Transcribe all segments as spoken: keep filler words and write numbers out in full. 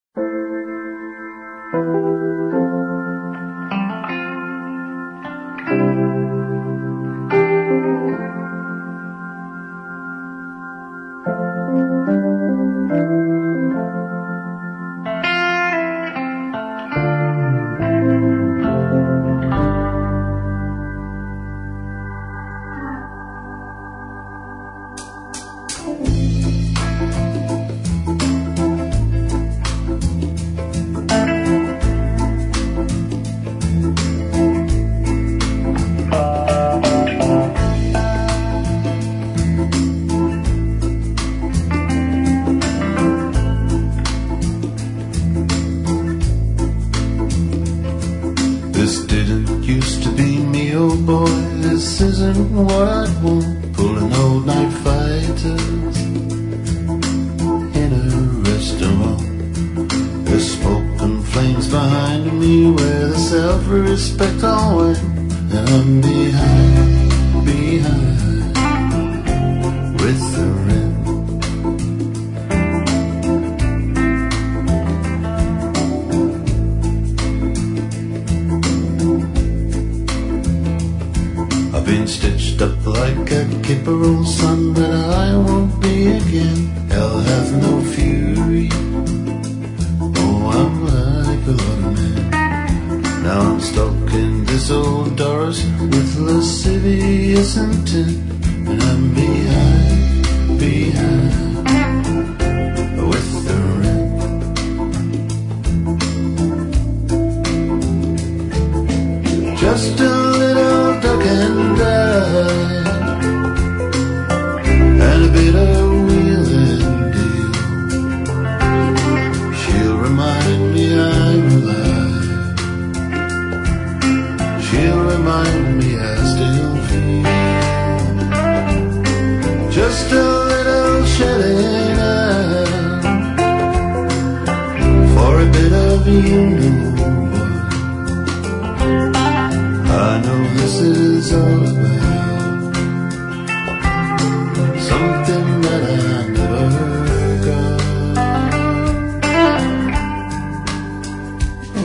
This didn't used to be me, oh boy, this isn't what I'd want. Pulling all-night fighters in a restaurant. There's smoke and flames behind me where the self-respect all went. And I'm behind, behind with the rent. I've been stitched up like a kipper on sun, but I won't be again. Hell has no fury. Oh, I'm like a lot of men. Now I'm stuck in this old Doris with lascivious intent. And I'm behind, behind with the rent. Just a little duck and die, and a bit of wheel and deal. She'll remind me I'm alive. She'll remind me I still feel. Just a little shedding out for a bit of you know. I know this is all about something that I never got. Oh.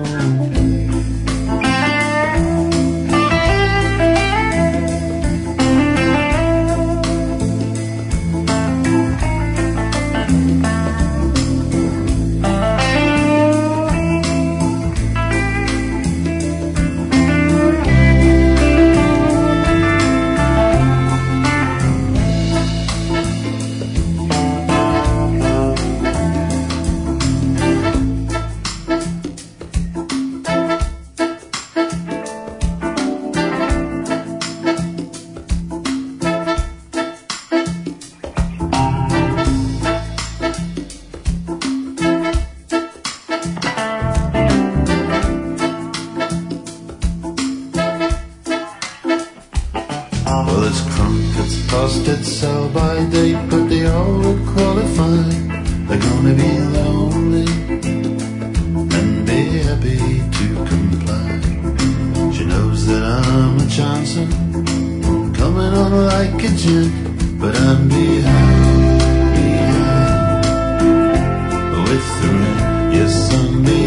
Well, this crunk that's lost its sell by date, but they all would qualify. They're gonna be lonely and be happy to comply. She knows that I'm a Johnson, coming on like a gent, but I'm behind, behind with the rent. Yes, I'm behind.